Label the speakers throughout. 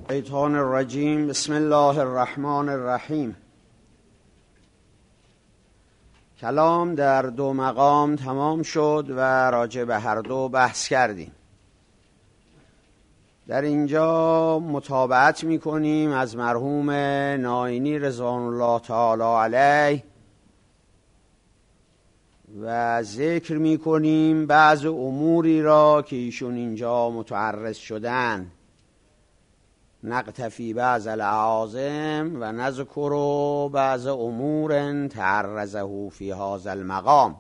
Speaker 1: الشیطان الرجیم. بسم الله الرحمن الرحیم. کلام در دو مقام تمام شد و راجع به هر دو بحث کردیم. در اینجا متابعت میکنیم از مرحوم ناینی رضوان الله تعالی علیه و ذکر میکنیم بعض اموری را که ایشون اینجا متعرض شدن. نقتفی بعض الاعاظم و نذکر بعض امور تعرضه فی هذا المقام.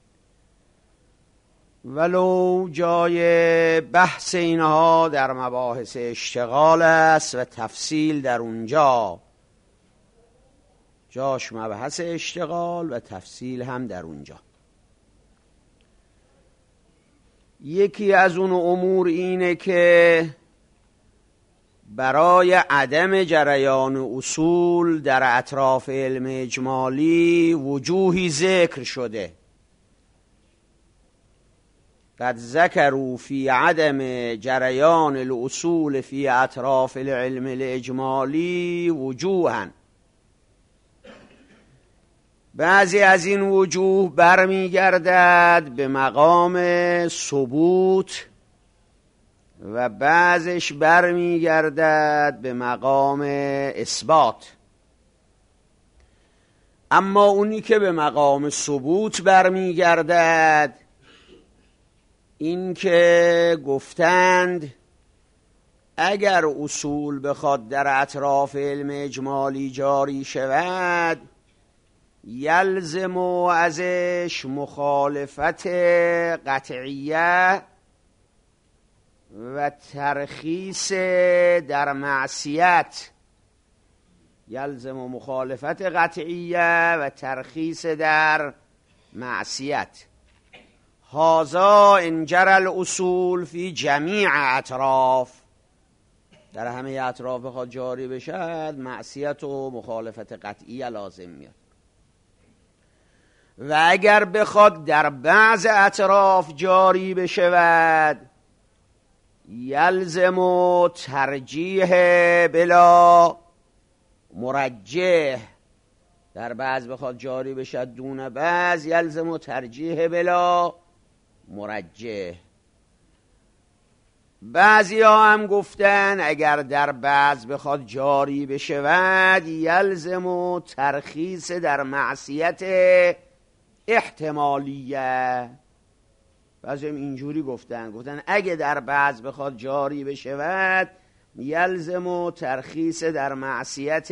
Speaker 1: ولو جای بحث اینها در مباحث اشتغال است و تفصیل در اونجا جاش مبحث اشتغال و تفصیل هم در اونجا. یکی از اون امور اینه که برای عدم جریان اصول در اطراف علم اجمالی وجوهی ذکر شده. قد ذکروا فی عدم جریان الاصول فی اطراف العلم الاجمالی وجوها. بعضی از این وجوه برمیگردد به مقام ثبوت و بعضش برمیگردد به مقام اثبات. اما اونی که به مقام ثبوت برمیگردد این که گفتند اگر اصول بخواد در اطراف علم اجمالی جاری شود یلزم ازش مخالفت قطعیه و ترخیص در معصیت. یلزم مخالفت قطعیه و ترخیص در معصیت. هذا ان جرى الاصول فی جمیع اطراف. در همه اطراف بخواد جاری بشد معصیت و مخالفت قطعیه لازم میاد. و اگر بخواد در بعض اطراف جاری بشود یلزم ترجیح بلا مرجح. در بعض بخواد جاری بشد دون بعض یلزم ترجیح بلا مرجح. بعضی ها هم گفتن اگر در بعض بخواد جاری بشود یلزم ترخیص در معصیت احتمالیه. بعضی هم اینجوری گفتن اگه در بعض بخواد جاری بشود یلزم ترخیص در معصیت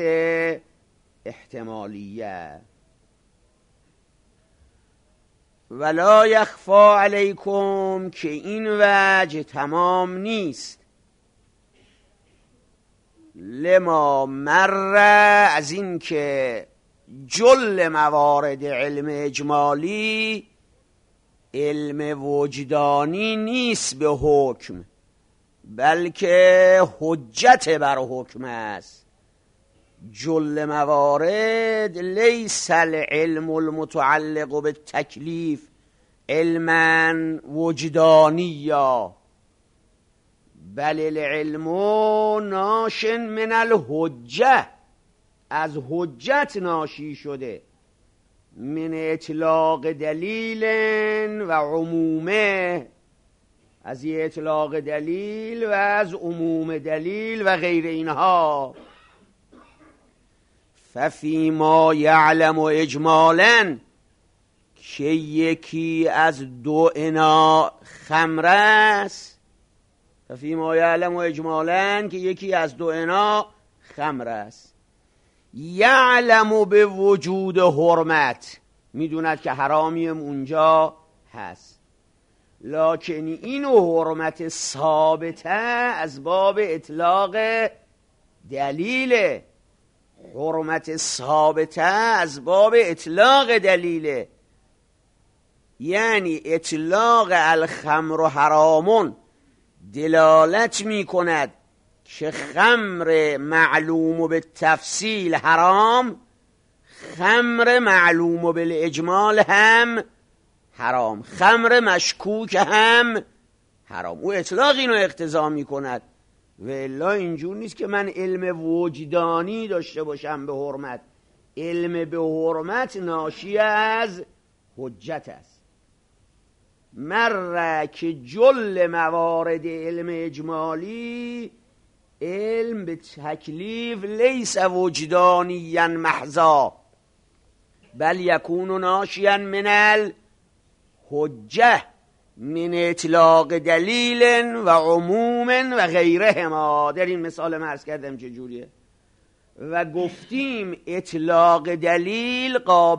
Speaker 1: احتمالیه. ولا یخفا علیکم که این وجه تمام نیست. لما مر از این که جل موارد علم اجمالی علم وجدانی نیست به حکم بلکه حجت بر حکم است. جل موارد لیس العلم المتعلق بالتکلیف علما وجدانیا بل العلم ناش من الحجه. از حجت ناشی شده. من اطلاق دلیل و عمومه. از اطلاق دلیل و از عموم دلیل و غیر اینها. ففی ما یعلم اجمالا که یکی از دو انا خمر است. ففی ما یعلم اجمالا که یکی از دو انا خمر است. یعلم به وجود حرمت. میدوند که حرامیم اونجا هست. لکن این حرمت ثابته از باب اطلاق دلیله. حرمت ثابته از باب اطلاق دلیله. یعنی اطلاق الخمر حرامون دلالت می کند که خمر معلوم به تفصیل حرام، خمر معلوم به اجمال هم حرام، خمر مشکوک هم حرام. او اطلاق اینو اقتضا می کند و الا اینجور نیست که من علم وجدانی داشته باشم به حرمت. علم به حرمت ناشی از حجت است. مره که جل موارد علم اجمالی علم به تکلیف لیس وجدانیا محضا بل یکون ناشیا من الحجه من اطلاق دلیل و عموم و غیرهما. در این مثال من عرض کردم چجوریه و گفتیم اطلاق دلیل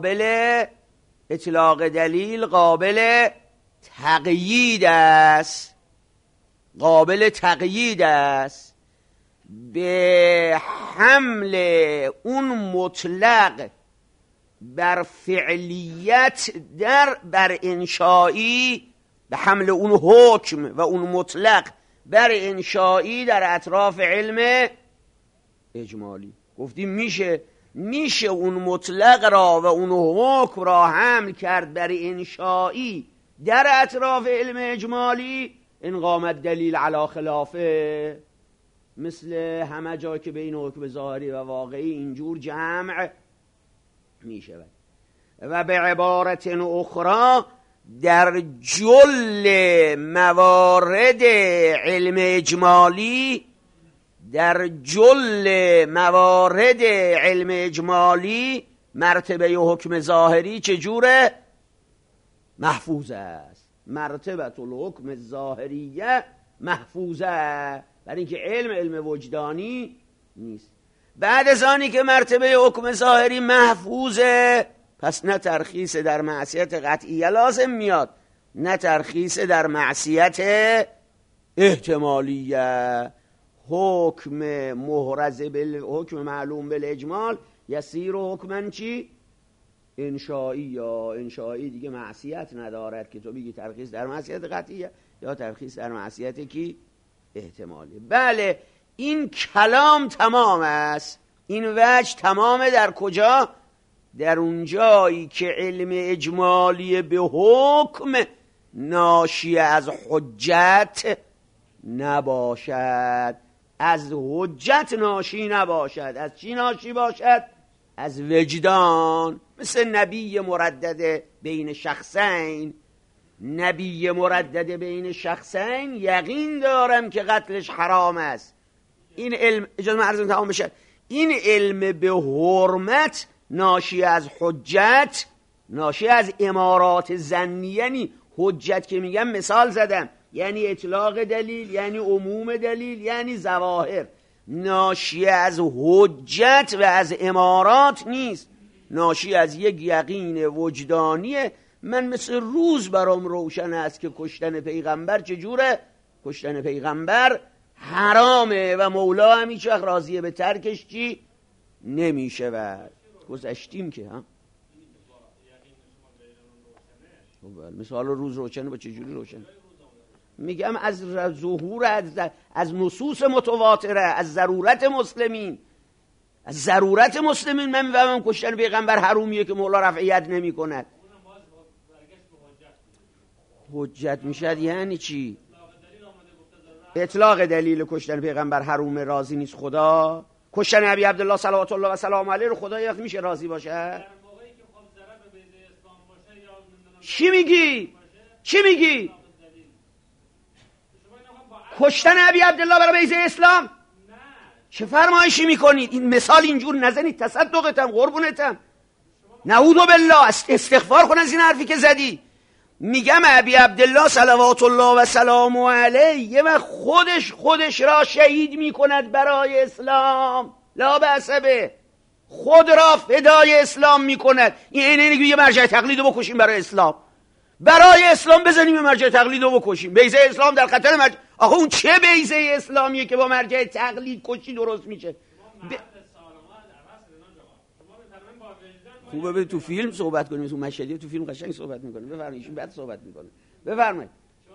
Speaker 1: قابل تقیید است، قابل تقیید است به حمل اون مطلق بر فعلیت بر انشایی، به حمل اون حکم و اون مطلق بر انشایی در اطراف علم اجمالی. گفتیم میشه اون مطلق را و اون حکم را حمل کرد بر انشایی در اطراف علم اجمالی ان قامت دلیل علی خلافه، مثل همه جا که بین حکم ظاهری و واقعی اینجور جمع می شود. و به عبارت اخرى در جل موارد علم اجمالی، در جل موارد علم اجمالی مرتبه حکم ظاهری چجوره؟ محفوظ است. مرتبه الحکم الظاهریه محفوظه، برای اینکه علم وجدانی نیست. بعد از آنی که مرتبه حکم ظاهری محفوظه، پس نه ترخیص در معصیت قطعیه لازم میاد، نه ترخیص در معصیت احتمالیه. حکم محرز حکم معلوم بالاجمال یسیر حکمن چی؟ انشایی. یا انشایی دیگه معصیت ندارد که تو بگی ترخیص در معصیت قطعیه یا ترخیص در معصیت کی؟ احتمالی. بله این کلام تمام است، این وجه تمامه. در کجا؟ در اون جایی که علم اجمالی به حکم ناشی از حجت نباشد، از حجت ناشی نباشد. از چی ناشی باشد؟ از وجدان. مثل نبی مردد بین شخصین، نبی مردد بین شخصین یقین دارم که قتلش حرام است. این علم، اجازه من عرضم تمام بشه، این علم به حرمت ناشی از حجت، ناشی از امارات ظنیه. یعنی حجت که میگم مثال زدم، یعنی اطلاق دلیل، یعنی عموم دلیل، یعنی ظواهر. ناشی از حجت و از امارات نیست، ناشی از یک یقین وجدانیه. من مثل روز برام روشن است که کشتن پیغمبر چجوره؟ کشتن پیغمبر حرامه و مولا هم هیچ وقت راضیه به ترکش چی نمیشه. و گذشتیم که مثال روز روشنه. با چجوری روشنه؟ میگم از ظهور، از نصوص متواتره، از ضرورت مسلمین. از ضرورت مسلمین من میفهمم کشتن پیغمبر حرومیه که مولا رفعیت نمی کند. حجت میشد یعنی چی؟ اطلاق دلیل کشتن پیغمبر حرومه، راضی نیست خدا. کشتن ابی عبدالله صلوات الله و سلام علیه رو خدا یاد میشه راضی باشه؟ چی میگی؟ کشتن ابی عبدالله برای بیضه اسلام؟ چه فرمایشی میکنید؟ این مثال اینجور نزنید، تصدقتم، قربونتم، نعوذ بالله، استغفار کن از این حرفی که زدی. میگم ابی عبدالله صلوات الله و سلام علیه و خودش را شهید میکند برای اسلام، لا بأس به، خود را فدای اسلام میکند. این یه مرجع تقلید رو بکشیم برای اسلام، برای اسلام بزنیم مرجع تقلید رو بکشیم. بیضه اسلام در خطر مرجع. آخه اون چه بیضه اسلامیه که با مرجع تقلید کشی درست میشه؟ خوبه به تو فیلم صحبت کنیم، تو مشهدی تو فیلم قشنگ صحبت میکنیم. بفرمایید بعد صحبت میکنه. بفرمایید.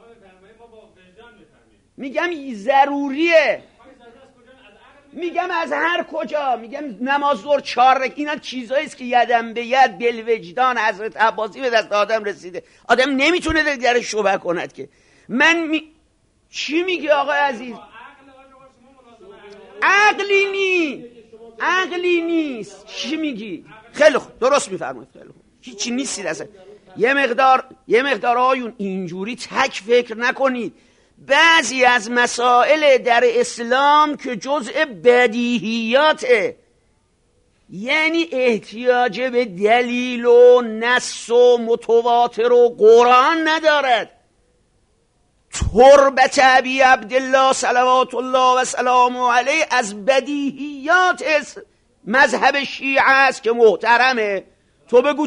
Speaker 1: میگم ضروریه، میگم از هر کجا، میگم نماز ظهر 4 رکعت، اینا چیزایی است که یدم به ید بالوجدان حضرت عباسی به دست آدم رسیده. آدم نمیتونه درش شبهه کند که چی میگی آقای عزیز؟ عقلی نیست. چی میگی؟ خیلی خوب، درست میفرمایید، خیلی خوب، هیچی نیستید اصلا. یه مقدار آیون اینجوری تک فکر نکنید. بعضی از مسائل در اسلام که جزء بدیهیاته، یعنی احتیاج به دلیل و نص و متواتر و قرآن ندارد. تربت ابی عبدالله صلوات الله و سلامه علیه از بدیهیات مذهب شیعه است که محترمه. تو بگو.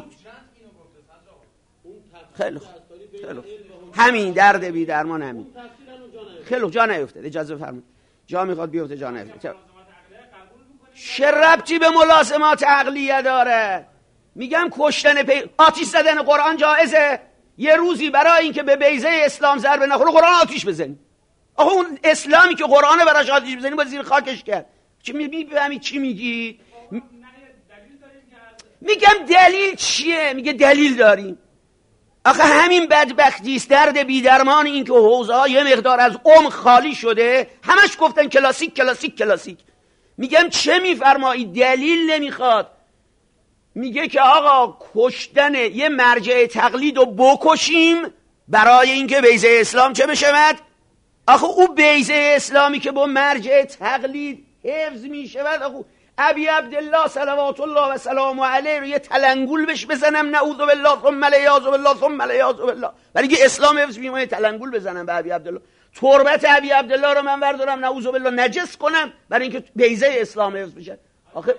Speaker 1: خیلی خوب، همین درد بی درمان همین. خیلی جا نیفتد، اجازه فرمایید. جا میخواد بیفته، جا نیفتد. چه ربطی به ملازمات عقلیه داره؟ میگم کشتن آتیش زدن قرآن جایزه؟ یه روزی برای اینکه به بیضه اسلام ضربه نخوره قرآن آتیش بزنی. آخه اون اسلامی که قرآن براش آتیش بزنی با زیر خاکش کرد. چی میفهمی چی میگی؟ میگم دلیل چیه؟ میگه دلیل داریم. آخه همین بدبختی است، درد بیدرمان این که حوزه ها یه مقدار از خالی شده، همش گفتن کلاسیک کلاسیک کلاسیک. میگم چه میفرمایی؟ دلیل نمیخواد. میگه که آقا کشتن یه مرجع تقلید رو بکشیم برای اینکه بیضه اسلام چه بشود؟ آخه او بیضه اسلامی که با مرجع تقلید حفظ میشود، آخه ابی عبدالله صلوات الله و سلامه علیه رو یه تلنگول بهش بزنم نعوذ بالله ثم الیاذ بالله ثم الیاذ بالله، برای اینکه اسلام حفظ میشه یه تلنگول بزنم به ابی عبدالله. تربت ابی عبدالله رو من بردارم نعوذ بالله نجس کنم برای اینکه بیضه اسلام حفظ بشه. آخه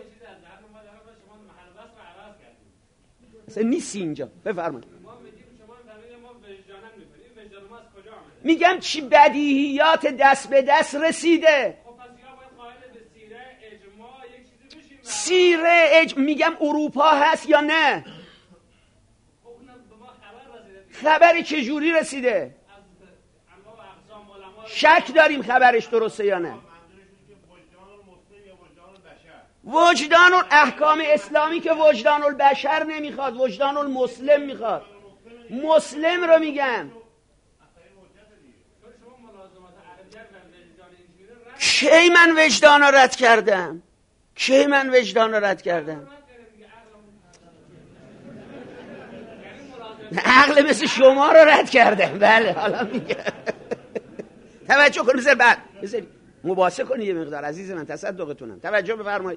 Speaker 1: اصلا نیستی اینجا. بفرمایید. میگم چی بدیهیات دست به دست رسیده. میگم اروپا هست یا نه؟ خبری چجوری رسیده؟ شک داریم خبرش درسته یا نه. وجدان احکام اسلامی که وجدان البشر نمیخواد، وجدان المسلم میخواد. مسلم رو میگم. کی من وجدان رو رد کردم؟ کی من وجدان رو رد کردم؟ عقل مثل شما رو رد کردم. بله حالا میگم توجه کنید. بذار مباحثه کنید یه مقدار عزیز من، تصدقتونم. توجه بفرمایید.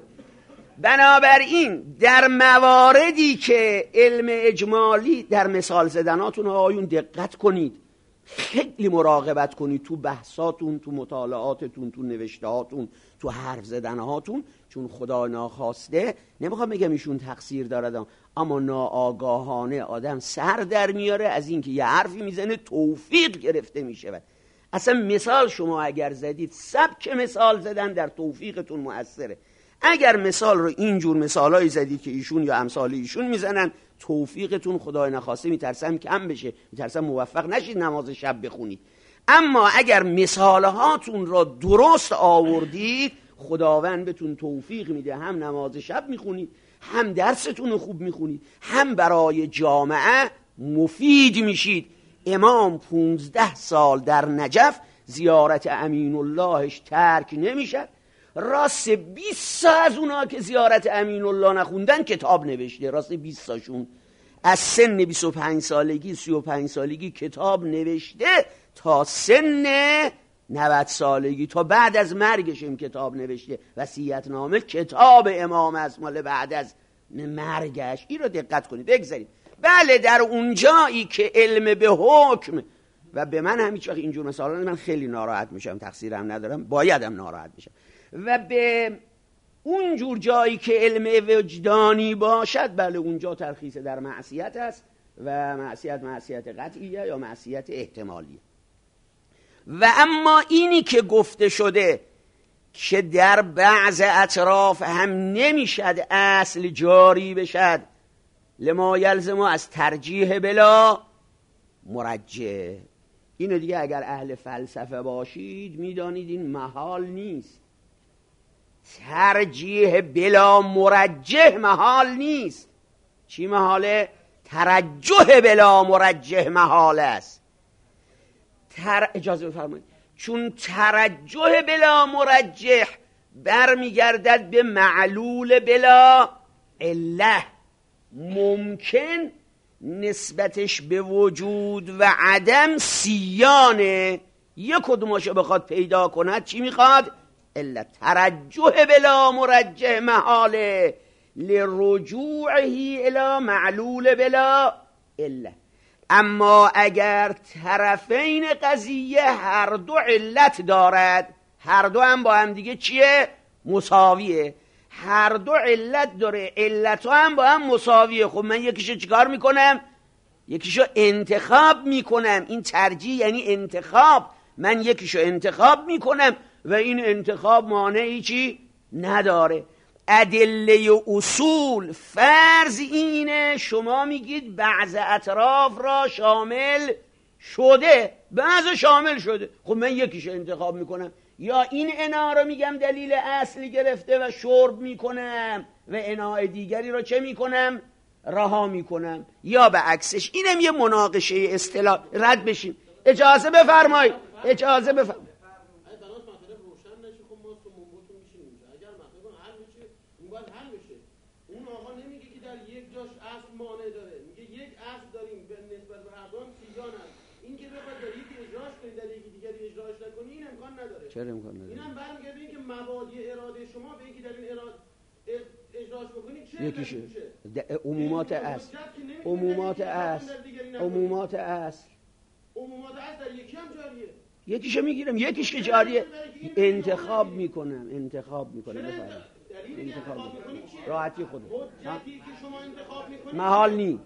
Speaker 1: بنابراین در مواردی که علم اجمالی در مثال زدناتون آیون دقت کنید، خیلی مراقبت کنید تو بحثاتون، تو مطالعاتتون، تو نوشتهاتون، تو حرف زدنهاتون، چون خدا ناخواسته، نمیخوام بگم ایشون تقصیر دارد، اما ناآگاهانه آدم سر در میاره از اینکه یه حرفی میزنه توفیق گرفته میشه. اصلا مثال شما اگر زدید، سبک مثال زدن در توفیقتون مؤثره. اگر مثال رو اینجور مثالایی زدید که ایشون یا امثال ایشون میزنن، توفیقتون خدای نخواسته میترسم کم بشه، میترسم موفق نشید نماز شب بخونید. اما اگر مثالهاتون را درست آوردید، خداوند بهتون توفیق میده، هم نماز شب میخونید، هم درستون رو خوب میخونید، هم برای جامعه مفید میشید. امام 15 سال در نجف زیارت امین اللهش ترک نمیشد. راست 20 تا از اونا که زیارت امین الله نخوندن کتاب نوشته. راست 20 تاشون از سن 25 سالگی 35 سالگی کتاب نوشته تا سن 90 سالگی، تا بعد از مرگش هم کتاب نوشته. وصیت نامه کتاب امام است مال بعد از مرگش. این رو دقت کنید. بگذارید. بله در اونجایی که علم به حکم و به من همیشه اینجور مثلا من خیلی ناراحت میشم، تقصیرم ندارم، بایدم ناراحت بشم. و به اونجور جایی که علم وجدانی باشد، بله اونجا ترخیص در معصیت است و معصیت قطعیه یا معصیت احتمالیه. و اما اینی که گفته شده که در بعض اطراف هم نمیشد اصل جاری بشد، لما یلزم از ترجیح بلا مرجح، اینو دیگه اگر اهل فلسفه باشید میدانید این محال نیست. ترجیح بلا مرجح محال نیست. چی محاله؟ ترجح بلا مرجح محال است. اجازه بفرمایید. چون ترجح بلا مرجح برمیگردد به معلول بلا علت. ممکن نسبتش به وجود و عدم سیانه، یک کدوماشو بخواد پیدا کند چی میخواد؟ علت. ترجح بلا مرجح محاله لرجوعه الى معلول بلا علت. اما اگر طرفین قضیه هر دو علت دارد، هر دو هم با هم دیگه چیه؟ مساویه. هر دو علت داره، علت هم با هم مساویه. خب من یکیشو چیکار میکنم؟ یکیشو انتخاب میکنم. این ترجیح یعنی انتخاب. من یکیشو انتخاب میکنم و این انتخاب مانعی چی نداره. ادله اصول فرض اینه شما میگید بعض اطراف را شامل شده، بعض شامل شده. خب من یکیشو انتخاب میکنم، یا این انا رو میگم دلیل اصلی گرفته و شرب میکنم و انای دیگری رو چه میکنم؟ رها میکنم، یا به عکسش. اینم یه مناقشه اصطلاح. رد بشیم. اجازه بفرمایید، اجازه بفرمایید. چرا امکان نداره؟
Speaker 2: اینم برمیگرده این که مبادی اراده شما به اینکه در این اراده اجراش بکنید چه
Speaker 1: یکیشه
Speaker 2: عمومات
Speaker 1: اصل. عمومات اصل عمومات اصل
Speaker 2: در یکی هم جاریه.
Speaker 1: یکیشو میگیرم، یکیش که جاریه انتخاب میکنم. انتخاب میکنم. بفرمایید. انتخاب میکنم راحتی خودم.
Speaker 2: حجتی که شما انتخاب میکنید
Speaker 1: محال نی.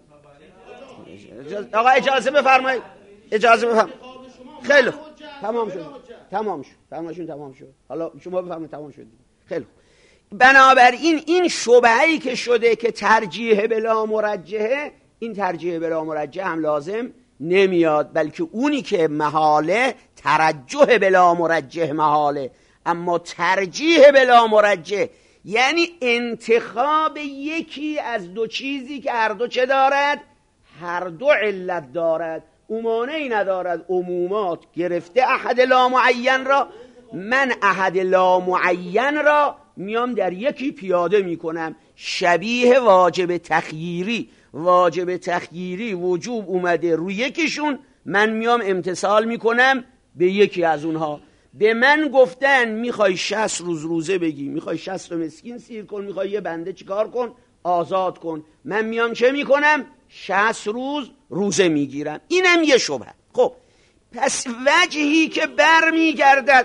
Speaker 1: آقا اجازه بفرمایید، اجازه بفرمایید. خیلی خوب، تمام شد. تمام شد. تمام شد. حالا شما بفرمایید تمام شد. خیلی خوب. بنابراین این شبهه‌ای که شده که ترجیح بلا مرجحه، این ترجیح بلا مرجح هم لازم نمیاد، بلکه اونی که محاله ترجح بلا مرجح محاله. اما ترجیح بلا مرجح یعنی انتخاب یکی از دو چیزی که هر دو چه دارد؟ هر دو علت دارد. مانعی ندارد عمومات گرفته احد لا معین را، من احد لا معین را میام در یکی پیاده میکنم. شبیه واجب تخییری. واجب تخییری وجوب اومده روی یکیشون، من میام امتثال میکنم به یکی از اونها. به من گفتن میخوای 60 روز روزه بگی، میخوای 60 مسکین سیر کن، میخوای یه بنده چیکار کن؟ آزاد کن. من میام چه میکنم؟ 60 روز روزه میگیرم. اینم یه شبهه. خب پس وجهی که برمیگردد،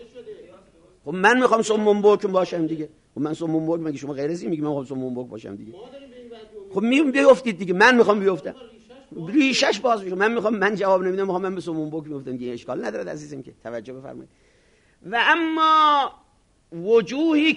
Speaker 1: خب من میخوام سمون بکم باشم دیگه. خب من سمون بکم، مگه شما غیر از این میگی من میخوام سمون بک باشم دیگه؟ خب بیفتید دیگه. من میخوام بیفتم، ریشش باز میشه. من جواب نمیدم، میخوام من به سمون بک بیفتم دیگه. اشکال نداره عزیزم که توجه بفرمایید. و اما وجوهی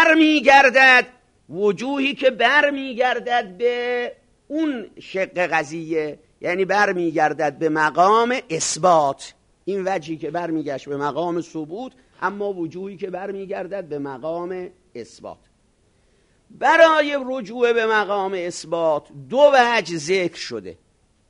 Speaker 1: که برمیگردد به اون شق قضیه، یعنی برمیگردد به مقام اثبات. این وجهی که برمیگشت به مقام ثبوت، اما وجوهی که برمیگردد به مقام اثبات. برای رجوع به مقام اثبات دو وجه ذکر شده.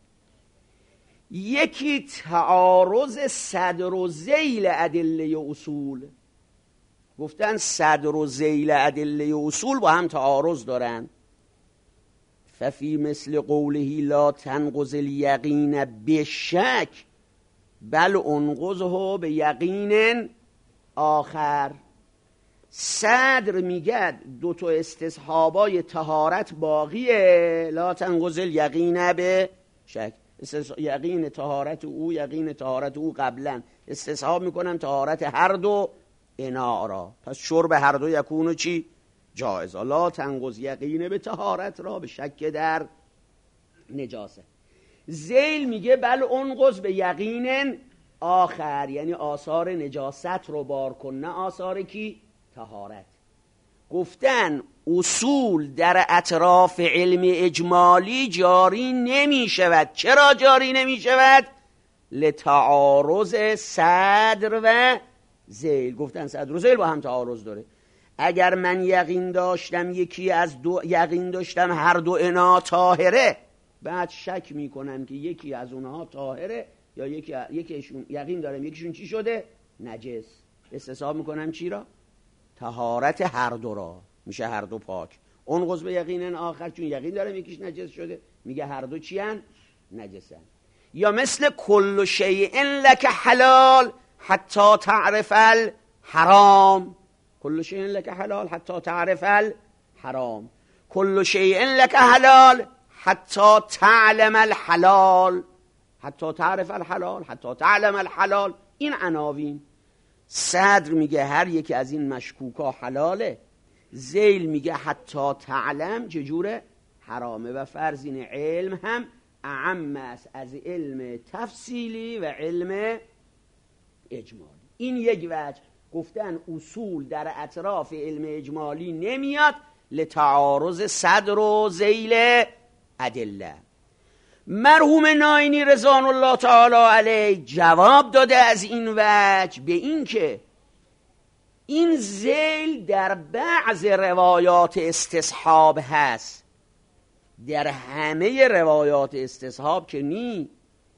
Speaker 1: یکی تعارض صدر و ذیل ادله اصول. گفتن صدر و ذیل ادله اصول با هم تعارض دارن. ففی مثل قوله لا تنقض الیقین بشک بل انقضه به یقین آخر. صدر میگه دو تا استصحابای طهارت باقیه، لا تنقض الیقین به شک. یقین طهارت او قبلا استصحاب میکنم طهارت هر دو اناء را، پس شرب هر دو یکونو چی؟ جایز. لا تنقض یقین به طهارت را به شک در نجاسه. ذیل میگه بل انقض به یقین آخر، یعنی آثار نجاست رو بار کن، نه آثار کی؟ طهارت. گفتن اصول در اطراف علم اجمالی جاری نمی شود. چرا جاری نمی شود؟ لتعارض صدر و ذیل. گفتن صدر و ذیل با هم تعارض داره. اگر من یقین داشتم یکی از دو، یقین داشتم هر دو انا طاهره، بعد شک میکنم که یکی از اونها طاهره یا یکیشون یقین دارم یکیشون چی شده؟ نجس. استصحاب میکنم چی را؟ طهارت هر دو را، میشه هر دو پاک. انقض به یقین آخر، چون یقین داره یکیش نجس شده، میگه هر دو چی هن؟ نجسن. یا مثل کل شیء لک حلال حتی تعرف الحرام. کل شیء لک حلال حتی تعرف الحرام. کل شیء لک حلال حتی تعلم الحلال. حتی تعرف الحلال، حتی تعلم الحلال. این عناوین. صدر میگه هر یکی از این مشکوکا حلاله. ذیل میگه حتی تعلم چجوره؟ حرامه. و فرضین علم هم اعم است از علم تفصیلی و علم اجمالی. این یک وجه. گفتن اصول در اطراف علم اجمالی نمیاد لتعارض صدر و ذیل ادله. مرحوم ناینی رضوان الله تعالی علیه جواب داده از این وجه به این که این ذیل در بعض روایات استصحاب هست، در همه روایات استصحاب که نی.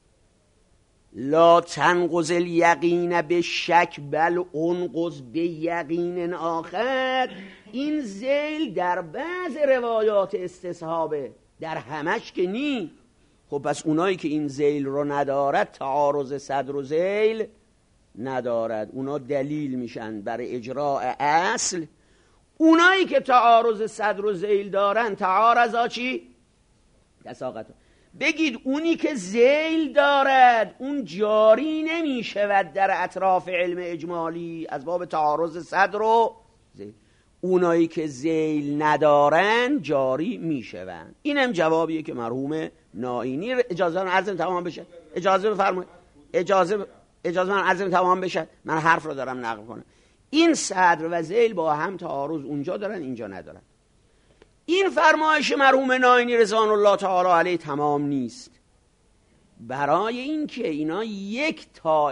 Speaker 1: لا تنقض الیقین به شک بل انقض به یقین آخر. این ذیل در بعض روایات استصحابه، در همش که نی. خب پس اونایی که این ذیل رو ندارد تعارض صدر و ذیل ندارد، اونا دلیل میشن برای اجراء اصل. اونایی که تعارض صدر و ذیل دارن تعارضا چی؟ تساقط. بگید اونی که ذیل دارد اون جاری نمیشود در اطراف علم اجمالی از باب تعارض صدر و ذیل. اونایی که ذیل ندارن جاری میشوند. اینم جوابیه که مرحوم ناینی. اجازه من عرضم تمام بشه؟ اجازه بفرمایید. اجازه من عرضم تمام بشه؟ من حرف رو دارم نقل کنم. این صدر و ذیل با هم تعارض اونجا دارن، اینجا ندارن. این فرمایش مرحوم ناینی رضوان الله تعالی علیه تمام نیست. برای این که اینا یک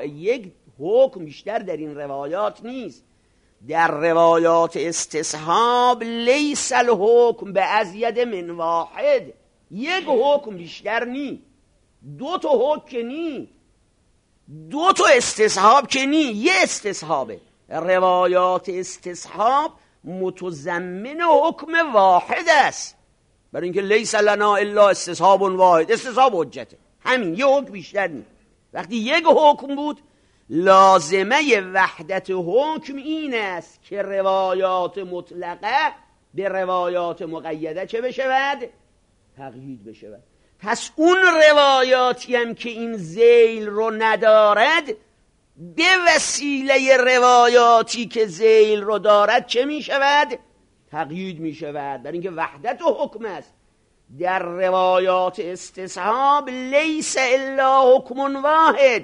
Speaker 1: حکم بیشتر در این روایات نیست. در روایات استصحاب لیس الحکم به ازید من واحد. یک حکم بیشتر نی، دو تا حکم نی، دو تا استصحاب که نی، یه استصحابه. روایات استصحاب متضمن حکم واحد است، برای اینکه لیس لنا الا استصحاب واحد. استصحاب حجته، همین یه حکم بیشتر نی. وقتی یک حکم بود لازمه وحدت حکم این است که روایات مطلقه به روایات مقیده چه بشود؟ تقیید بشود. پس اون روایاتی هم که این ذیل رو ندارد به وسیله روایاتی که ذیل رو دارد چه می شود؟ تقیید می شود، برای اینکه وحدت حکم است. در روایات استصحاب لیس الا حکم واحد،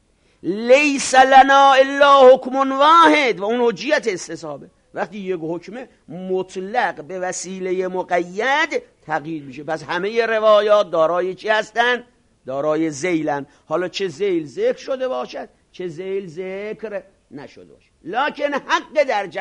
Speaker 1: لیس لنا الا حکم واحد، و اون حجیت استصحابه. وقتی یک حکم مطلق به وسیله مقید تقیید میشه، پس همه روایات دارای چی هستن؟ دارای ذیلن. حالا چه ذیل ذکر شده باشد چه ذیل ذکر نشده باشد. لکن حق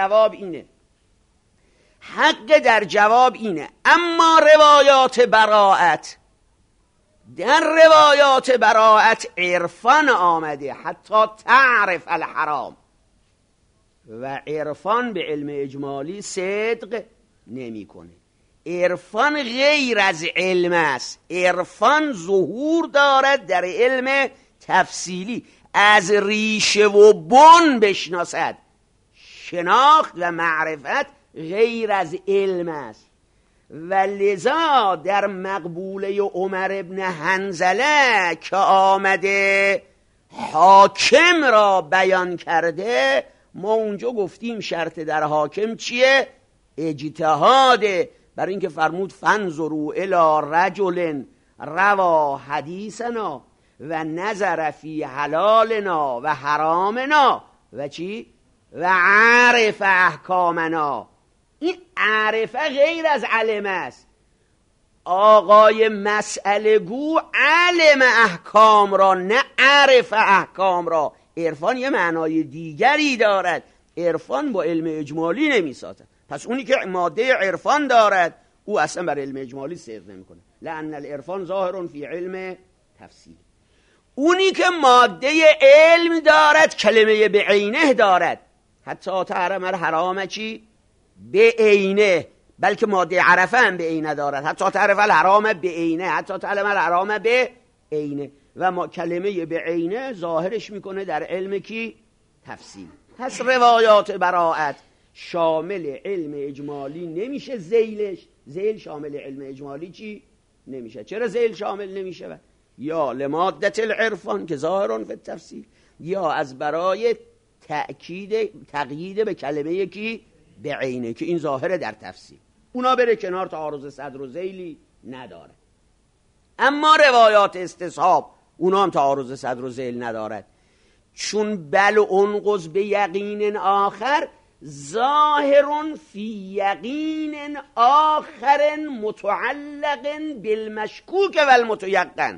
Speaker 1: در جواب اینه اما روایات براءت، در روایات براءت عرفان آمده حتی تعرف الحرام، و عرفان به علم اجمالی صدق نمیکنه. عرفان غیر از علم است. عرفان ظهور دارد در علم تفصیلی، از ریشه و بن بشناسد. شناخت و معرفت غیر از علم است. و لذا در مقبوله عمر ابن حنظله که آمده حاکم را بیان کرده، ما اونجا گفتیم شرط در حاکم چیه؟ اجتهاده. برای اینکه فرمود فانظروا الی رجل روا حدیثنا و نظر فی حلالنا و حرامنا و چی؟ و عرف احکامنا. این عرفه غیر از علم است. آقای مسئله گو علم احکام را، نه عرف احکام را. عرفان یه معنای دیگری دارد. عرفان با علم اجمالی نمیسازد. پس اونی که ماده عرفان دارد او اصلا بر علم اجمالی صدق نمیکنه. لأن العرفان ظاهر فی علم تفصیل. اونی که ماده علم دارد کلمه بعینه دارد. حتی تحرم الحرام چی؟ به عینه، بلکه ماده عرفه هم به عینه دارد. حتی تعرف الحرام به عینه، حتی تعلم الحرام به عینه. و ما کلمه به عینه ظاهرش میکنه در علم کی؟ تفصیل. پس روایات براءت شامل علم اجمالی نمیشه. ذیل شامل علم اجمالی چی؟ نمیشه. چرا ذیل شامل نمیشه؟ یا لمادت العرفان که ظاهرون فی التفصیل، یا از برای تقیید به کلمه کی؟ به عینه که این ظاهره در تفصیل. اونا بره کنار، تعارض صدر و ذیلی نداره. اما روایات استصحاب اونا هم تعارض صدر و ذیل ندارد، چون بل انقض به یقین آخر ظاهر فی یقین آخر متعلق بالمشکوک و المتیقن.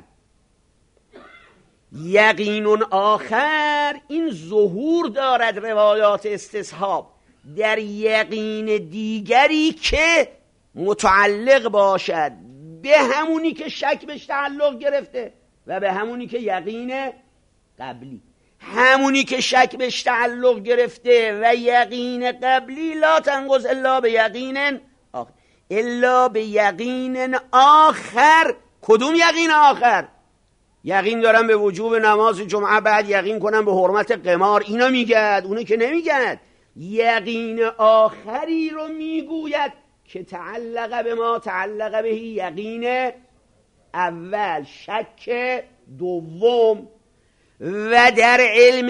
Speaker 1: یقین آخر این ظهور دارد روایات استصحاب در یقین دیگری که متعلق باشد به همونی که شک بهش تعلق گرفته و به همونی که یقین قبلی. همونی که شک بهش تعلق گرفته و یقین قبلی لا تنقض الا به یقین آخر، الا به یقین آخر. کدوم یقین آخر؟ یقین دارم به وجوب نماز جمعه، بعد یقین کنم به حرمت قمار. اینا میگد، اونو که نمیگد. یقین آخری رو میگوید که تعلق به ما تعلق به یقین اول، شک دوم. و در علم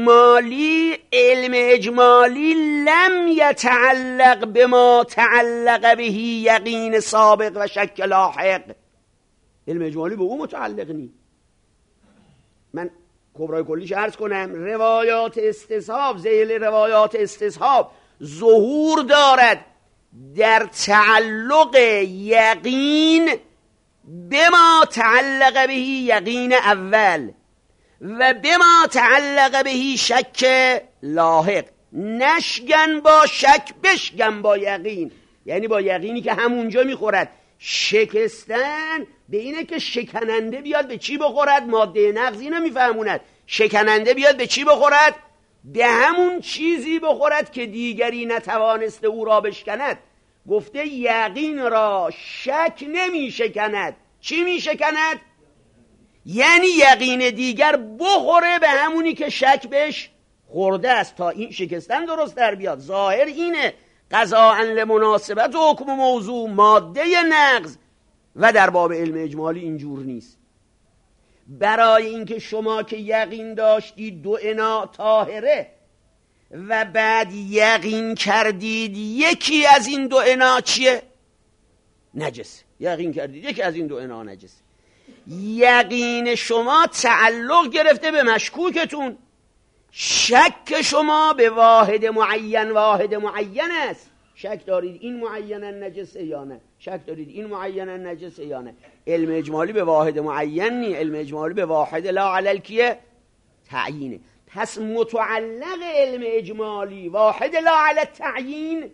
Speaker 1: اجمالی لم یتعلق به ما تعلق به یقین سابق و شک لاحق. علم اجمالی به اون متعلق نی. من کبرای کلیش عرض کنم، روایات استصحاب، ذیل روایات استصحاب ظهور دارد در تعلق یقین به ما تعلق به یقین اول و به ما تعلق به شک لاحق. نشگن با شک، بشگن با یقین، یعنی با یقینی که همونجا میخورد. شکستن به اینه که شکننده بیاد به چی بخورد؟ ماده نقض اینو میفهموند. شکننده بیاد به چی بخورد؟ به همون چیزی بخورد که دیگری نتوانسته او را بشکند. گفته یقین را شک نمی شکند. چی می شکند؟ یعنی یقین دیگر بخوره به همونی که شک بهش خورده است تا این شکستن درست در بیاد. ظاهر اینه قضاء لمناسبت و حکم موضوع ماده نقض. و در باب علم اجمالی اینجور نیست. برای اینکه شما که یقین داشتید 2 انا طاهره و بعد یقین کردید یکی از این 2 انا چیه؟ نجس. یقین کردید یکی از این 2 انا نجس. یقین شما تعلق گرفته به مشکوکتون، شک شما به واحد معین است. شک دارید این معینن نجسه یا نه، شک دارید این معینن نجسه یا نه. علم اجمالی به واحد معین نی، علم اجمالی به واحد لا علل کیه؟ تعیینه. پس متعلق علم اجمالی واحد لا علل تعیین،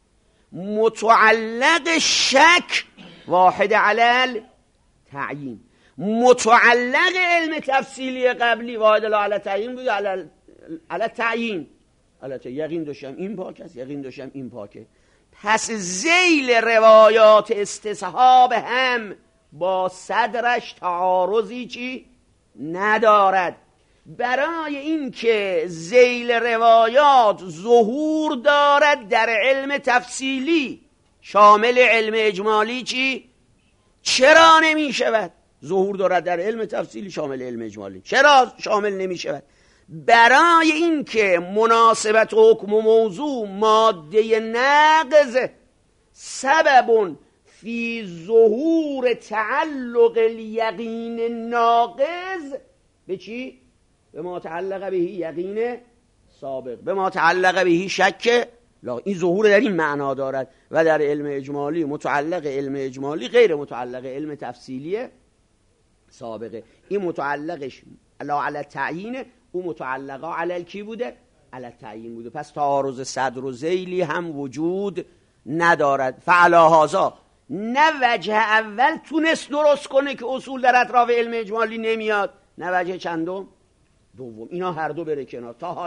Speaker 1: متعلق شک واحد علل تعیین. متعلق علم تفصیلی قبلی واحد لا علل تعیین بود، علل تعیین. البته یقین داشتم این پاک است، یقین داشتم این پاکه. پس ذیل روایات استصحاب هم با صدرش تعارضی چی ندارد. برای اینکه ذیل روایات ظهور دارد در علم تفصیلی شامل علم اجمالی چی؟ چرا نمی شود؟ ظهور دارد در علم تفصیلی شامل علم اجمالی. چرا شامل نمی شود؟ برای اینکه مناسبت حکم و موضوع ماده نقض سبب فی ظهور تعلق الیقین ناقض به چی؟ به ما تعلق به یقین سابق، به ما تعلق به شک لا. این ظهور در این معنا دارد. و در علم اجمالی متعلق علم اجمالی غیر متعلق علم تفصیلی سابقه. این متعلقش لا علی تعیین، او متعلقه علی کی بوده؟ علی تعیین بوده. پس تعارض صدر و ذیلی هم وجود ندارد. فعلا هذا نه وجه اول تونست درست کنه که اصول در اطراف علم اجمالی نمیاد، نه وجه چندم دوم. اینا هر دو بره کنار. تا حالا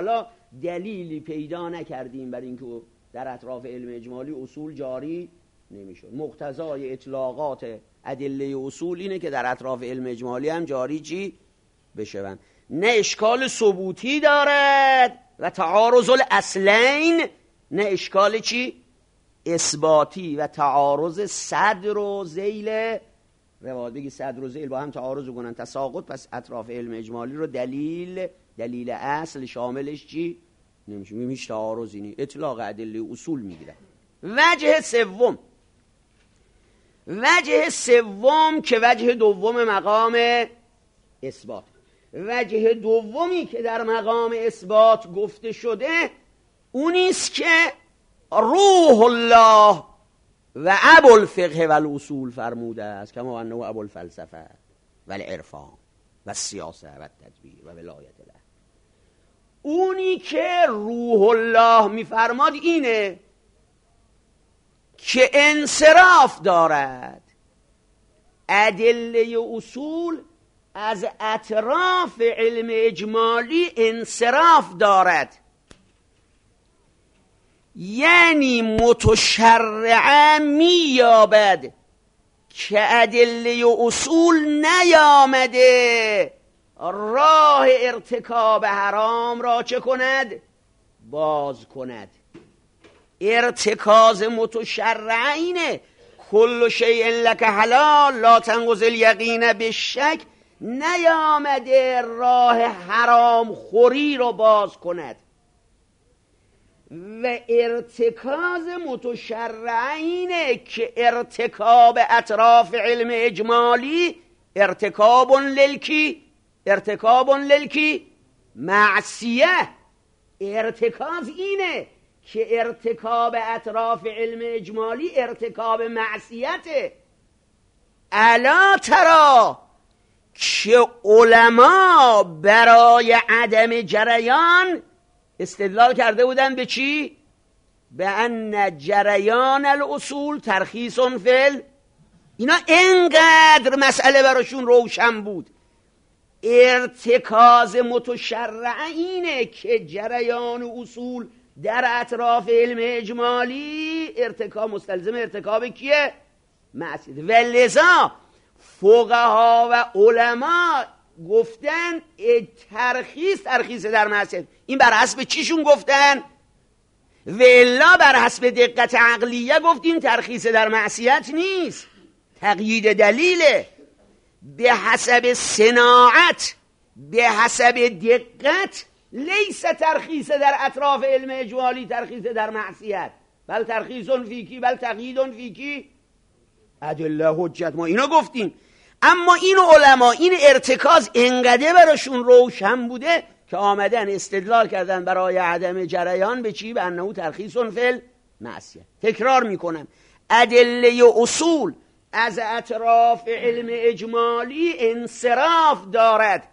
Speaker 1: دلیلی پیدا نکردیم برای اینکه در اطراف علم اجمالی اصول جاری نمیشد. مقتضای اطلاقات ادله اصول اینه که در اطراف علم اجمالی هم جاری چی بشون. نه اشکال ثبوتی دارد و تعارض الاصلین، نه اشکال چی اثباتی و تعارض صدر و ذیل روایت. بگی صدر و ذیل با هم تعارض کنن تساقط، پس اطراف علم اجمالی رو دلیل اصل شاملش چی نمیشه، هیچ تعارضی نیست، اطلاق ادله اصول میگیره. وجه سوم که وجه دوم مقام اثبات، وجه دومی که در مقام اثبات گفته شده اونیست که روح الله و ابوالفقه و الاصول فرموده است، کما انه ابوالفلسفه و العرفان و السیاسه و التدبیر و ولایت الله. اونی که روح الله میفرماد اینه که انصراف دارد ادله اصول از اطراف علم اجمالی، انصراف دارد، یعنی متشرعا مییابد که ادله اصول نیامده راه ارتکاب حرام را چه کند؟ باز کند. ارتکاز متشرع اینه کل شیء لک حلال لا تنقض الیقین بالشک، نیامده راه حرام خوری رو باز کند. و ارتکاز متشرع اینه که ارتکاب اطراف علم اجمالی ارتکاب للکی معصیه. ارتکاز اینه که ارتکاب اطراف علم اجمالی ارتکاب معصیته. الا ترا که علما برای عدم جریان استدلال کرده بودن به چی؟ به ان جریان الاصول ترخیص فل. اینا انقدر مسئله براشون روشن بود. ارتکاز متشرع اینه که جریان اصول در اطراف علم اجمالی ارتکاب مستلزم ارتکاب کیه؟ معصیت. و لذا فقها و علما گفتن ترخیص در معصیت. این بر حسب چیشون گفتن؟ و الا بر حسب دقت عقلیه گفتیم ترخیص در معصیت نیست، تقیید دلیله. به حسب صناعت، به حسب دقت، لیس ترخیص در اطراف علم اجمالی ترخیص در معصیت، بل ترخیص فیکی بل تقیید فیکی ادله حجت. ما اینو گفتیم. اما این علما این ارتکاز انقدر براشون روشن بوده که آمدن استدلال کردن برای عدم جریان به چی؟ به انه ترخیص فل معصیت. تکرار میکنم، ادله اصول از اطراف علم اجمالی انصراف دارد،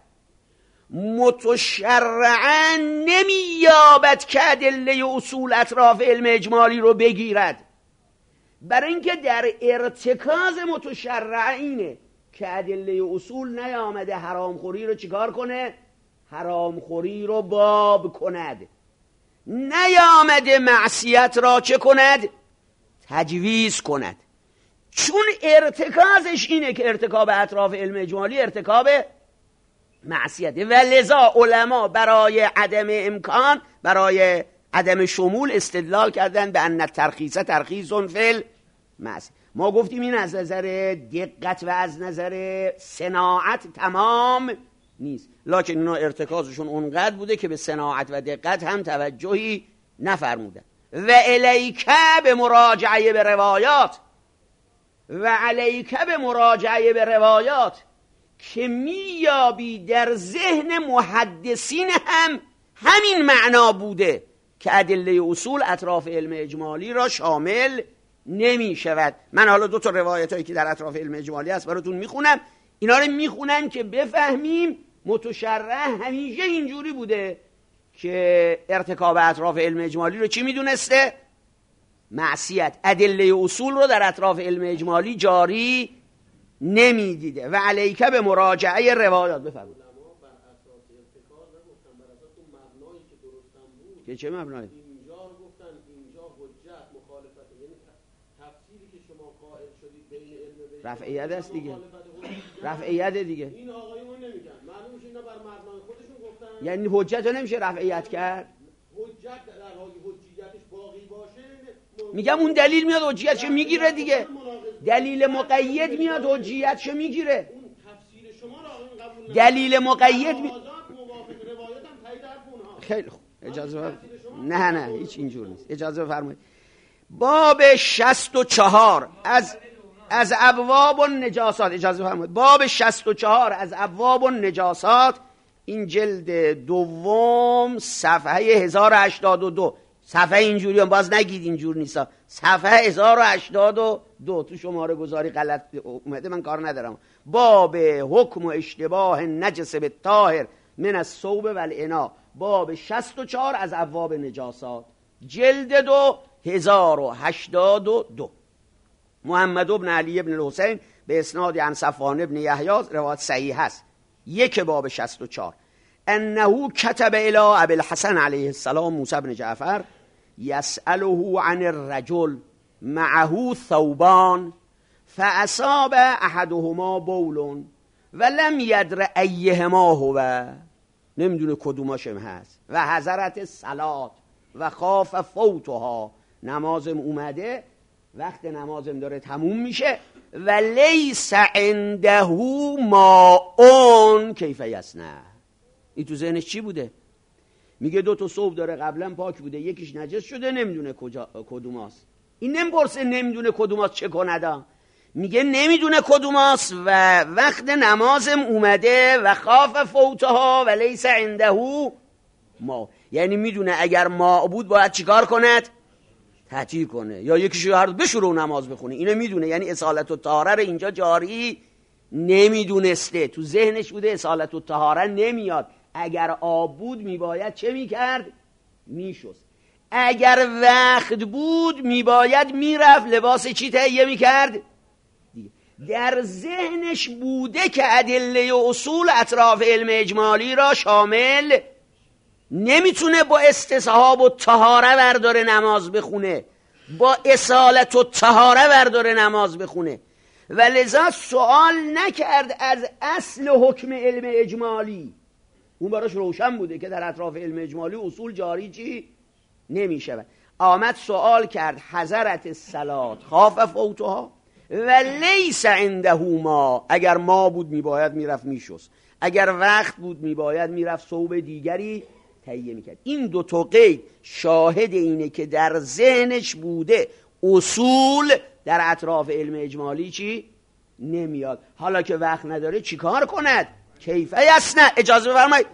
Speaker 1: متشرعا نمییابد که ادله اصول اطراف علم اجمالی رو بگیرد. برای اینکه در ارتکاز متشرع اینه که ادله اصول نیامده حرامخوری رو چیکار کنه؟ حرامخوری رو باب کند. نیامده معصیت را چه کند؟ تجویز کند. چون ارتکازش اینه که ارتکاب اطراف علم اجمالی ارتکاب معصیته. و لذا علما برای عدم امکان، برای عدم شمول استدلال کردن به ان ترخیص فی المعصیه. ما گفتیم این از نظر دقت و از نظر صناعت تمام نیست، لکن اینا ارتکازشون اونقدر بوده که به صناعت و دقت هم توجهی نفرمودن. و الیک به مراجعه به روایات، و علیک به مراجعه به روایات که میابی در ذهن محدثین هم همین معنا بوده که ادله اصول اطراف علم اجمالی را شامل نمی شود. من حالا 2 روایت هایی که در اطراف علم اجمالی هست براتون میخونم. اینا رو میخونم که بفهمیم متشرع همیشه اینجوری بوده که ارتکاب اطراف علم اجمالی رو چی میدونسته؟ معصیت. ادله اصول رو در اطراف علم اجمالی جاری نمیدیده. و علیک به مراجعه روایات. بفرمایید.
Speaker 2: علما بر اساس ارتکاز نگفتن، بر اساس اون مبنایی که درستن بود
Speaker 1: که چه مبنایی؟
Speaker 2: اینجا گفتن اینجا حجت مخالفت، یعنی تفسیری که شما قائل شدید بین علم وجدان
Speaker 1: رفعیت است دیگه، رفعیت دیگه.
Speaker 2: این آقایون نمیگن، معلومه اینا بر مبنای خودشون گفتن.
Speaker 1: یعنی حجت رو نمیشه رفعیت کرد.
Speaker 2: حجت در حالی حجیتش باقی باشه،
Speaker 1: میگم اون دلیل میاد حجیتش میگیره دیگه، دلیل مقید میاد حجیتش میگیره.
Speaker 2: اون تفسیر شما را آقایون قبول نمی‌کنن.
Speaker 1: دلیل مقید
Speaker 2: موافق روایت هم تایید حرف اونها.
Speaker 1: خیلی خوب اجازه نه هیچ اینجور نیست، اجازه بفرمایید. باب 64 از ابواب النجاسات، اجازه بفرمایید، باب 64 از ابواب النجاسات، این جلد دوم صفحه 1082. صفحه اینجوری هم باز نگید اینجور نیستا، صفحه 1082 تو شماره گذاری غلط اومده، من کار ندارم. باب حکم و اشتباه نجس به طاهر من الثوب والاناء، باب 64 از ابواب نجاسات، جلد 2 1082. محمد بن علی بن الحسین به اسناد عن صفوان بن یحیی، روایت صحیح هست، یک باب 64. انه کتب الی ابی الحسن علیه السلام موسی بن جعفر یسأله عن الرجل معه ثوبان فاصاب احدهما بول ولم یدر ایهما هو، نمیدونه کدوماشم هست، و حضرت الصلاة و خاف فوتها، نمازم اومده، وقت نمازم داره تموم میشه، و لیس عنده ماء کیف یصنع. این تو ذهنش چی بوده؟ میگه 2 ثوب داره قبلا پاک بوده، یکیش نجس شده، نمیدونه کدوماست. این نمیپرسه نمیدونه کدوماست چه کنه، میگه نمیدونه کدوماست و وقت نمازم اومده، و خاف فوتها و لیس عنده ما، یعنی میدونه اگر ما بود باید چیکار کند؟ تطهیر کنه، یا یکیشو هر بشوره و نماز بخونه. اینو میدونه، یعنی اصالت الطهاره رو اینجا جاری نمیدونسته، تو ذهنش بوده اصالت الطهاره نمیاد. اگر آب بود میباید چه میکرد؟ میشست. اگر وقت بود میباید میرفت لباس چی تهیه میکرد؟ در ذهنش بوده که ادله و اصول اطراف علم اجمالی را شامل نمیتونه با استصحاب و طهاره برداره نماز بخونه، با اصالت و طهاره برداره نماز بخونه، و لذا سوال نکرد از اصل حکم علم اجمالی. اون براش روشن بوده که در اطراف علم اجمالی اصول جاری چی نمیشه. آمد سوال کرد حضرت الصلاة خاف فوتها و لیس عنده ما، اگر ما بود میباید میرفت میشست، اگر وقت بود میباید میرفت ثوب دیگری تهیه میکرد. این 2 قید شاهد اینه که در ذهنش بوده اصول در اطراف علم اجمالی چی نمیاد. حالا که وقت نداره چیکار کند؟ کیفه یصنع. اجازه بفرمایید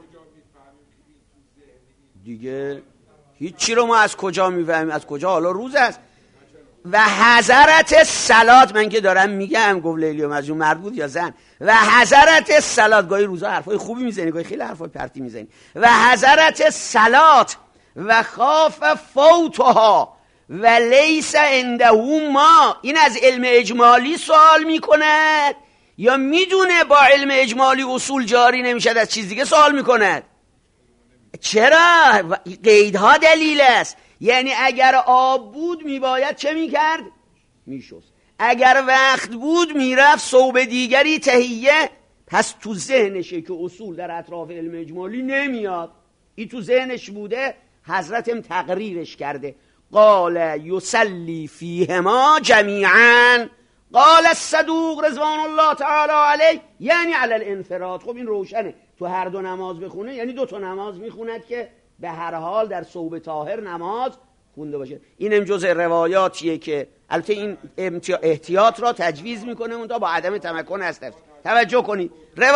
Speaker 1: دیگه، هیچی رو ما از کجا میفهمیم؟ از کجا؟ حالا روز است. و حضرت الصلاة، من که دارم میگم گفت لیلی و مجنون مرد بود یا زن، و حضرت الصلاة، گاهی روزا حرفای خوبی میزنی گاهی خیلی حرفای پرتی میزنی، و حضرت الصلاة و خاف فوتها و لیس عنده ما، این از علم اجمالی سوال میکند یا میدونه با علم اجمالی اصول جاری نمیشد از چیز دیگه سوال میکند؟ چرا؟ قیدها دلیل است. یعنی اگر آب بود میباید چه میکرد؟ میشست. اگر وقت بود میرفت ثوب دیگری تهیه. پس تو ذهنشه که اصول در اطراف علم اجمالی نمیاد، این تو ذهنش بوده، حضرتم تقریرش کرده. قال یصلی فیهما جمیعا، قال الصدوق رضوان الله تعالی علیه یعنی علی الانفراد. خب این روشنه، تو هر 2 نماز بخونه یعنی 2 نماز میخوند که به هر حال در ثوب طاهر نماز خونده باشه. اینم جزء روایاتیه که البته این احتیاط را تجویز میکنه اون تا با عدم تمکن است. توجه کنید.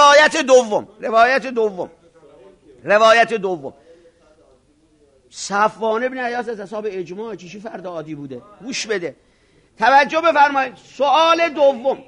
Speaker 1: روایت دوم صفوان بن عیاض از اصحاب اجماع، چیشی فرد عادی بوده. گوش بده، توجه بفرمایید. سوال دوم،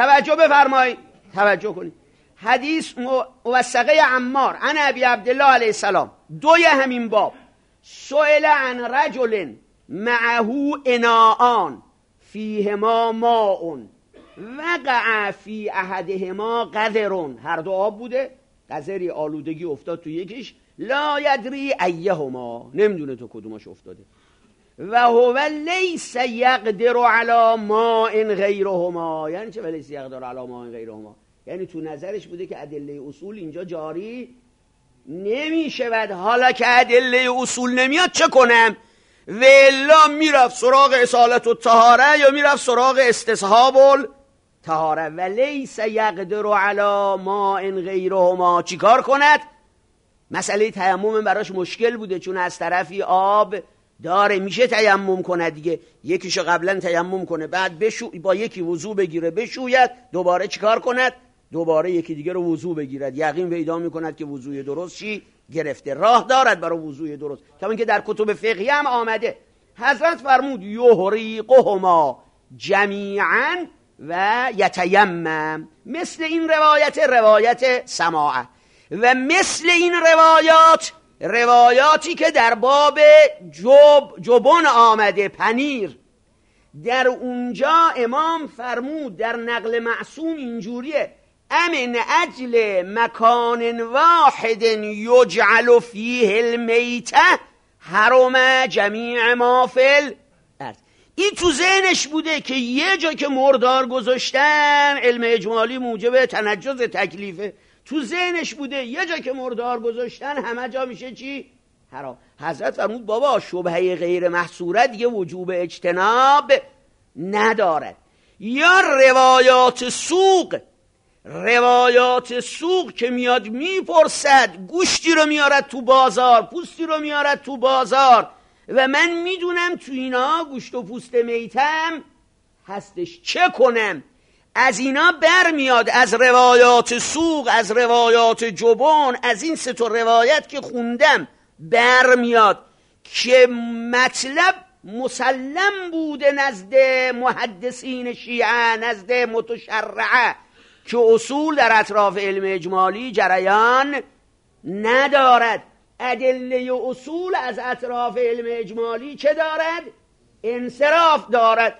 Speaker 1: توجه کنید. حدیث موثقه عمار عن ابی عبدالله علیه السلام، 2 همین باب. سئل عن رجل معه اناءان فیهما ماء وقع فی احدهما قذر، هر 2 آب بوده، قذری آلودگی افتاد تو یکیش، لا یدری ایهما، نمیدونه تو کدومش افتاده. و هو لیس یقدر علی ماء غیرهما، یعنی چه لیس یقدر علی ماء غیرهما؟ یعنی تو نظرش بوده که ادله اصول اینجا جاری نمیشود. حالا که ادله اصول نمیاد چه کنم؟ والا میرفت سراغ اصالت الطهاره یا میرفت سراغ استصحاب الطهاره. و لیس یقدر علی ماء غیرهما، چیکار کند؟ مسئله تیمم براش مشکل بوده، چون از طرفی آب داره، میشه تیمم کنه دیگه. یکیشو قبلا تیمم کنه، بعد با یکی وضو بگیره بشوید، دوباره چیکار کند؟ دوباره یکی دیگه رو وضو بگیرد. یقین پیدا میکند که وضوی درست چی گرفته، راه دارد برای وضوی درست. کما اینکه در کتب فقهی هم آمده، حضرت فرمود یحریقهما جمیعا و یتیمم. مثل این روایت سماعه و مثل این روایاتی که در باب جبن آمده، پنیر، در اونجا امام فرمود در نقل معصوم اینجوریه: امن اجل مکان واحد یجعل فیه المیته حرم جمیع ما فی الارض. این تو ذهنش بوده که یه جا که مردار گذاشتن، علم اجمالی موجب تنجز تکلیفه، تو ذهنش بوده یه جا که مردار گذاشتن همه جا میشه چی؟ حرام. حضرت فرمود بابا شبهه غیر محصوره دیگه وجوب اجتناب ندارد. یا روایات سوق که میاد میپرسد، گوشتی رو میارد تو بازار، پوستی رو میارد تو بازار و من میدونم تو اینا گوشت و پوست میتم هستش، چه کنم؟ از اینا برمیاد، از روایات سوق، از روایات جبن، از این سه تا روایت که خوندم برمیاد که مطلب مسلم بوده نزد محدثین شیعه، نزد متشرعه، که اصول در اطراف علم اجمالی جریان ندارد. ادله اصول از اطراف علم اجمالی چه دارد؟ انصراف دارد.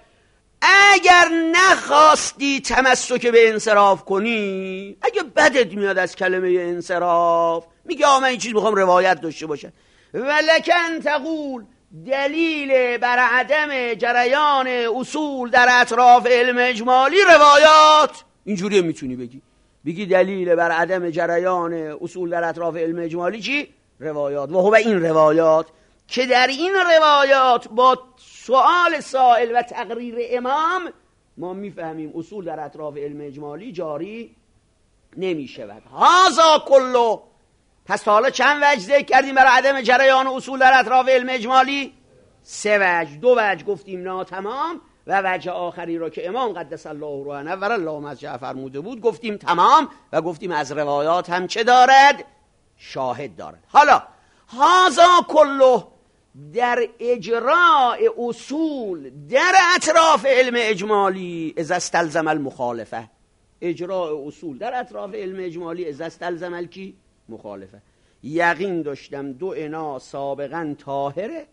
Speaker 1: اگر نخواستی تمسک به انصراف کنی، اگه بدت میاد از کلمه انصراف، میگه من این چیز میخوام روایت داشته باشه، ولکن تقول دلیل بر عدم جریان اصول در اطراف علم اجمالی روایات، اینجوری میتونی بگی دلیل بر عدم جریان اصول در اطراف علم اجمالی چی؟ روایات. و هو این روایات که در این روایات با سؤال سائل و تقریر امام ما میفهمیم اصول در اطراف علم اجمالی جاری نمیشود. هازا کلو. پس تا حالا چند وجه ذکر کردیم برای عدم جریان اصول در اطراف علم اجمالی؟ 3 وجه. 2 وجه گفتیم ناتمام و وجه آخری را که امام قدس الله روحه نور الله مسجع فرموده بود گفتیم تمام و گفتیم از روایات هم چه دارد؟ شاهد دارد. حالا هازا کلو در اجراء اصول در اطراف علم اجمالی اذا استلزم المخالفه، اجراء اصول در اطراف علم اجمالی اذا استلزم الکی مخالفه. یقین داشتم 2 انا سابقا طاهره،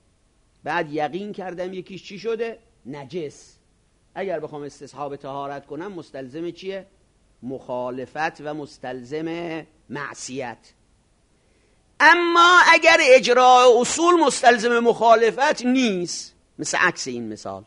Speaker 1: بعد یقین کردم یکیش چی شده؟ نجس. اگر بخوام استصحاب طهارت کنم مستلزم چیه؟ مخالفت و مستلزم معصیت. اما اگر اجراء اصول مستلزم مخالفت نیست، مثل عکس این مثال،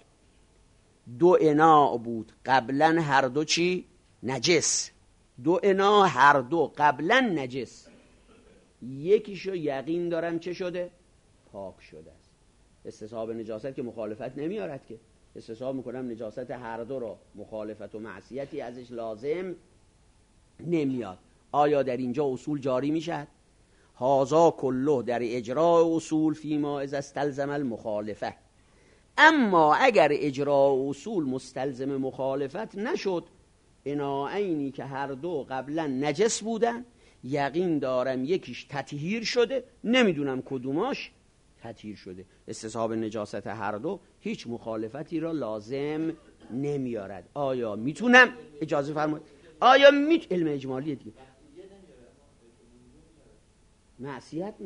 Speaker 1: 2 انا بود قبلا هر دو چی؟ نجس. 2 انا هر دو قبلا نجس، یکیشو یقین دارم چه شده؟ پاک شده است. استصحاب نجاست که مخالفت نمیارد که، استصحاب میکنم نجاست هر دو را، مخالفت و معصیتی ازش لازم نمیاد. آیا در اینجا اصول جاری میشد؟ هازا کله در اجراء اصول فیما اذا استلزم المخالفه. اما اگر اجراء اصول مستلزم مخالفت نشد، اناعینی که هر دو قبلا نجس بودن، یقین دارم یکیش تطهیر شده، نمیدونم کدوماش تطهیر شده، استصحاب نجاست هر دو هیچ مخالفتی را لازم نمیارد. آیا میتونم؟ اجازه فرمایید. آیا علم اجمالیه دیگه، معصیت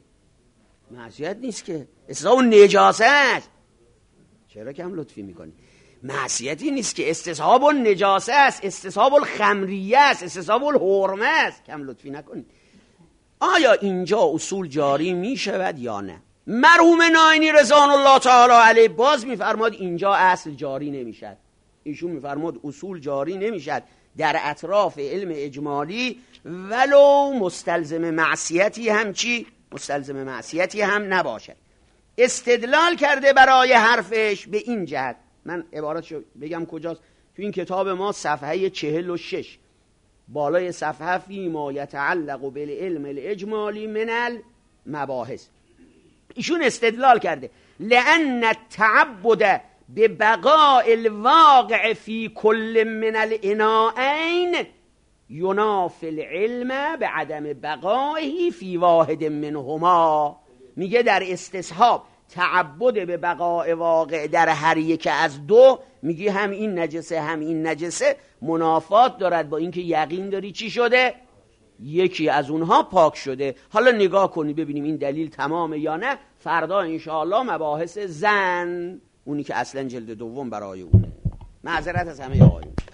Speaker 1: نیست که استصحاب نجاست. چرا کم لطفی میکنی؟ معصیتی نیست که، استصحاب النجاسه است، استصحاب الخمریه است، استصحاب الحرمه است. کم لطفی نکنید. آیا اینجا اصول جاری می شود یا نه؟ مرحوم ناینی رضوان الله تعالی علیه باز میفرماد اینجا اصل جاری نمیشد. ایشون میفرماد اصول جاری نمیشد در اطراف علم اجمالی ولو مستلزم معصیتی هم چی؟ مستلزم معصیتی هم نباشد. استدلال کرده برای حرفش به این جهت، من عبارتشو بگم کجاست، تو این کتاب ما صفحه 46 بالای صفحه فی ما یتعلق بالعلم الاجمالی من المباحث، ایشون استدلال کرده لأن التعبد ببقاء الواقع فی کل من الاناءین ینافی العلم بعدم بقائه فی واحد منهما. میگه در استصحاب تعبد به بقاء واقع در هر یک از دو، میگه هم این نجسه هم این نجسه، منافات دارد با اینکه یقین داری چی شده؟ یکی از اونها پاک شده. حالا نگاه کنی ببینیم این دلیل تمامه یا نه. فردا انشاءالله مباحث زن، اونی که اصلا جلد دوم برای اونه. معذرت از همه آقایون.